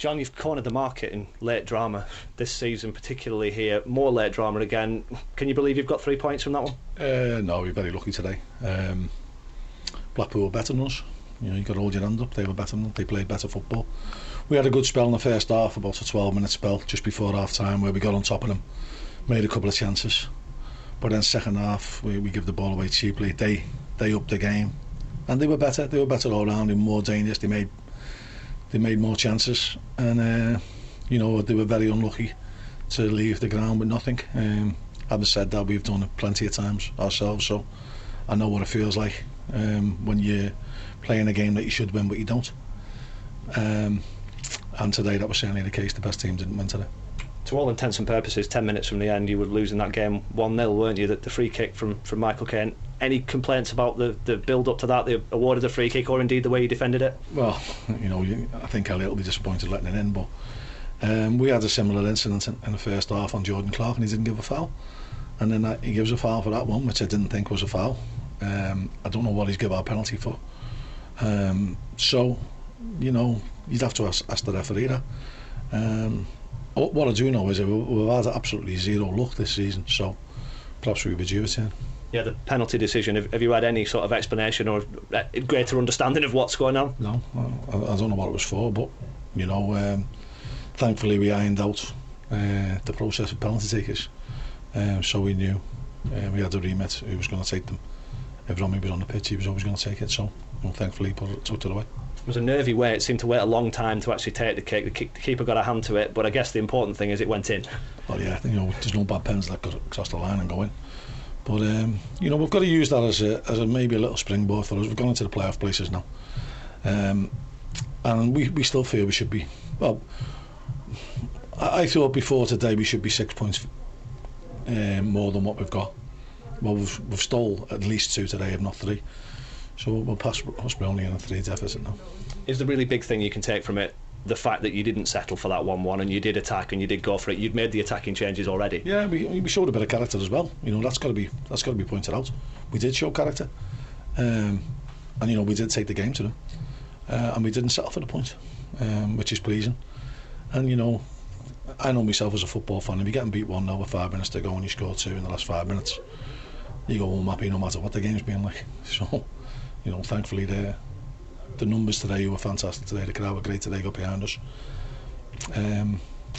John, you've cornered the market in late drama this season, particularly here. More late drama again. Can you believe you've got 3 points from that one? No, we're very lucky today. Blackpool were better than us. You've got to hold your hand up. They were better than us. They played better football. We had a good spell in the first half, about a 12-minute spell just before half time, where we got on top of them, made a couple of chances. But then second half, we give the ball away cheaply. They upped the game, and they were better. They were better all round. They were more dangerous. They made more chances, and they were very unlucky to leave the ground with nothing. Having said that, we've done it plenty of times ourselves, so I know what it feels like when you're playing a game that you should win but you don't. And today that was certainly the case. The best team didn't win today. To all intents and purposes, 10 minutes from the end, you were losing that game 1-0, weren't you? The free kick from Michael Caine. Any complaints about the build-up to that, the awarded the free kick, or indeed the way you defended it? Well, I think Elliot will be disappointed letting it in, but we had a similar incident in the first half on Jordan Clark, and he didn't give a foul. And then he gives a foul for that one, which I didn't think was a foul. I don't know what he's given our penalty for. So, you'd have to ask the referee that. What I do know is that we've had absolutely zero luck this season, so perhaps we were due it in. Yeah, the penalty decision, have you had any sort of explanation or greater understanding of what's going on? No, I don't know what it was for, but thankfully we ironed out the process of penalty takers, so we knew we had a remit who was going to take them. If Romy was on the pitch, he was always going to take it, so thankfully he took it away. It was a nervy way. It seemed to wait a long time to actually take the kick. The keeper got a hand to it, but I guess the important thing is it went in. Well, yeah, there's no bad pens that got across the line and go in. But we've got to use that as a maybe a little springboard for us. We've gone into the playoff places now, and we still feel we should be. Well, I thought before today we should be 6 points more than what we've got. Well, we've stole at least 2 today, if not 3. So we'll pass only in a 3 deficit now. Is the really big thing you can take from it the fact that you didn't settle for that 1-1 and you did attack and you did go for it? You'd made the attacking changes already. Yeah, we showed a bit of character as well. That's got to be pointed out. We did show character, and we did take the game to them, and we didn't settle for the point, which is pleasing. And I know myself as a football fan. If you're getting beat 1-0 with 5 minutes to go and you score 2 in the last 5 minutes, you go home happy no matter what the game's been like. So, thankfully the numbers today were fantastic today. The crowd were great today, got behind us. And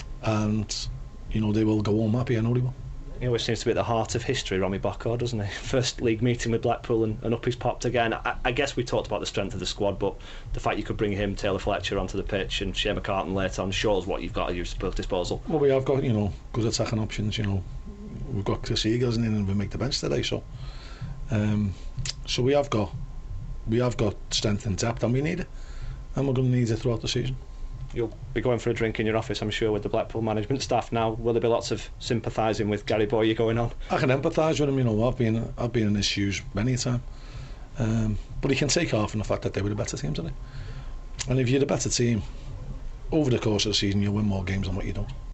they will go home happy, I know they will. He always seems to be at the heart of history, Romy Bacco, doesn't he? First league meeting with Blackpool and up he's popped again. I guess we talked about the strength of the squad, but the fact you could bring him, Taylor Fletcher, onto the pitch and Shea McCartan later on shows what you've got at your disposal. Well, we have got, good attacking options, We've got Chris Eagles in and we make the bench today, so we have got strength and depth, and we need it, and we're going to need it throughout the season. You'll be going for a drink in your office, I'm sure, with the Blackpool management staff now. Will there be lots of sympathising with Gary Bowyer going on? I can empathise with him. I've been in his shoes many a time, but he can take off from the fact that they were the better team today. And if you're the better team, over the course of the season, you'll win more games than what you don't.